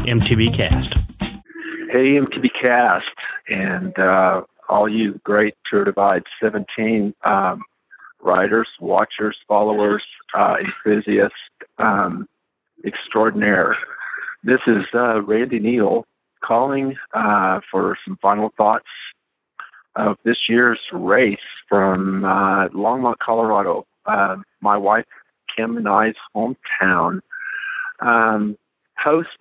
MTB Cast. Hey, MTB Cast, and all you great Tour Divide 17 riders, watchers, followers, enthusiasts extraordinaire. This is Randy Neal calling for some final thoughts of this year's race from Longmont, Colorado, my wife Kim and I's hometown. Post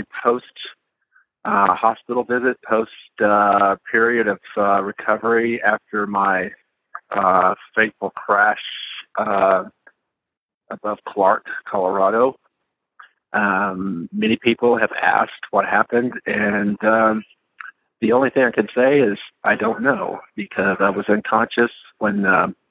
hospital visit, post period of recovery after my fateful crash above Clark, Colorado. Many people have asked what happened, and the only thing I can say is I don't know, because I was unconscious when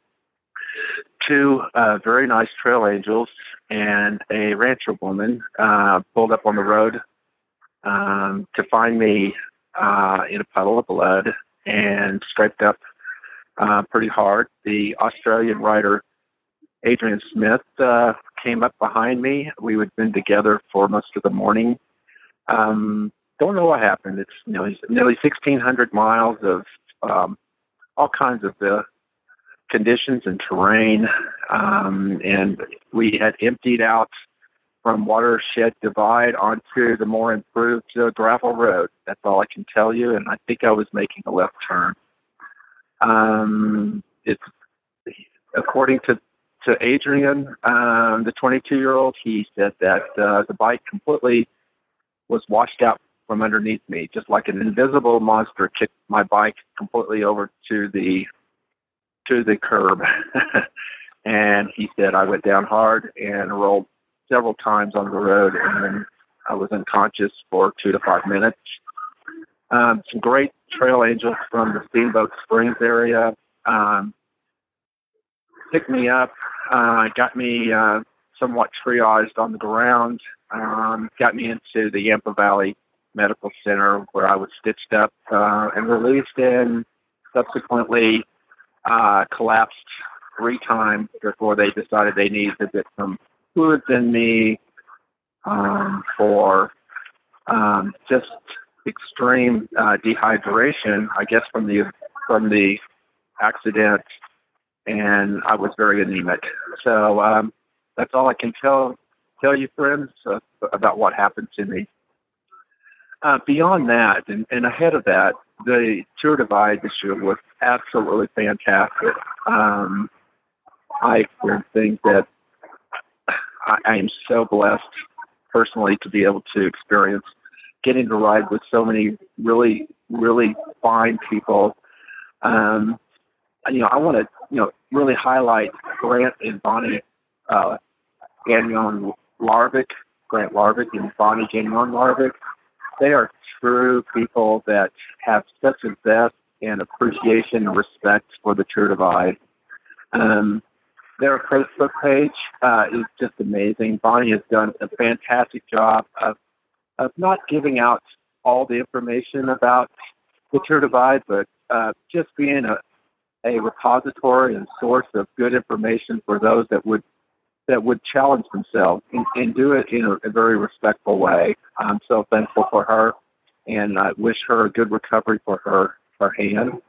two very nice trail angels and a rancher woman pulled up on the road to find me in a puddle of blood and scraped up pretty hard. The Australian rider Adrian Smith came up behind me. We had been together for most of the morning. Don't know what happened. It's nearly 1,600 miles of all kinds of conditions and terrain, and we had emptied out from Watershed Divide onto the more improved gravel road. That's all I can tell you, and I think I was making a left turn. It's according to Adrian, the 22-year-old, he said that the bike completely was washed out from underneath me, just like an invisible monster kicked my bike completely over to the curb. And he said I went down hard and rolled several times on the road, and then I was unconscious for 2 to 5 minutes. Some great trail angels from the Steamboat Springs area picked me up, got me somewhat triaged on the ground, got me into the Yampa Valley Medical Center, where I was stitched up and released, and subsequently collapsed 3 times before they decided they needed to get some fluids in me for just extreme dehydration, I guess, from the accident, and I was very anemic. So that's all I can tell you, friends, about what happened to me. Beyond that, and ahead of that, the Tour Divide this year was absolutely fantastic. I experienced things that I am so blessed personally to be able to experience, getting to ride with so many really, really fine people. I want to, really highlight Grant and Bonnie Gagnon Larvik, Grant Larvik and Bonnie Gagnon Larvik. They are true people that have such a zest and appreciation and respect for the Tour Divide. Their Facebook page is just amazing. Bonnie has done a fantastic job of not giving out all the information about the Tour Divide, but just being a repository and source of good information for those that would challenge themselves and do it in a very respectful way. I'm so thankful for her, and I wish her a good recovery for her hand.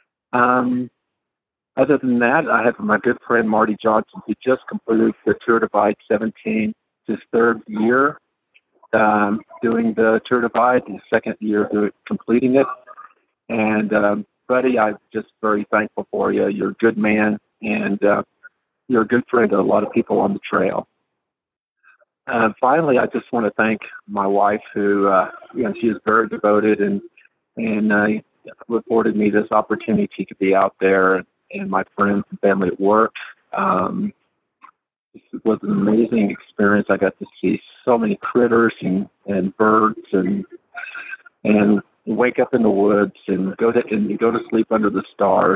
Other than that, I have my good friend Marty Johnson, who just completed the Tour Divide 17, his 3rd year doing the Tour Divide, his 2nd year completing it. And buddy, I'm just very thankful for you. You're a good man, and you're a good friend to a lot of people on the trail. Finally, I just want to thank my wife, who, she is very devoted and afforded me this opportunity to be out there, and my friends and family at work. It was an amazing experience. I got to see so many critters and birds and wake up in the woods and go to sleep under the stars.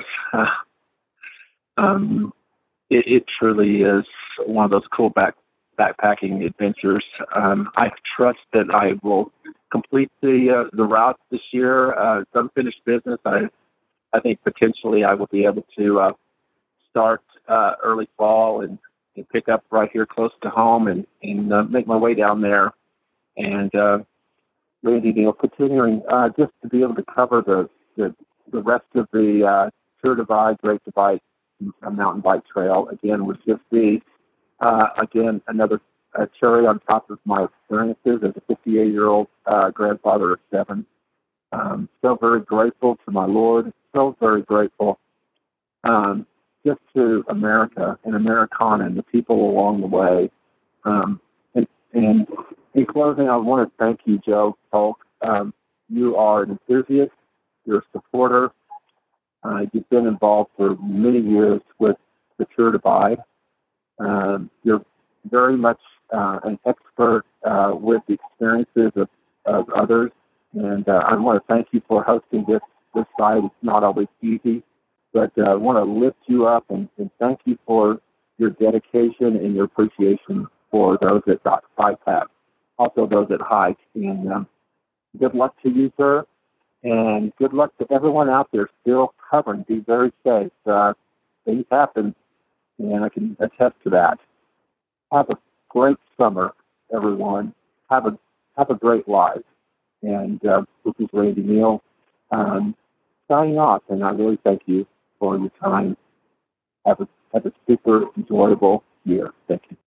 It truly is one of those cool backpacking adventures. I trust that I will complete the route this year. It's unfinished business. I think potentially I will be able to start early fall and pick up right here close to home and make my way down there and Randy Neal, continuing just to be able to cover the rest of the Tour Divide, Great Divide mountain bike trail again would just be again another cherry on top of my experiences as a 58-year-old grandfather of 7. So very grateful to my Lord. So very grateful just to America and Americana and the people along the way. And in closing, I want to thank you, Joe Polk. You are an enthusiast. You're a supporter. You've been involved for many years with the Tour Divide. You're very much an expert with the experiences of others. And I want to thank you for hosting this site. It's not always easy, but I want to lift you up and thank you for your dedication and your appreciation for those that got bike paths, also those that hike. And good luck to you, sir. And good luck to everyone out there still covering. Be very safe. Things happen, and I can attest to that. Have a great summer, everyone. Have a great life. And this is Randy Neal signing off, and I really thank you for your time. Have a super enjoyable year. Thank you.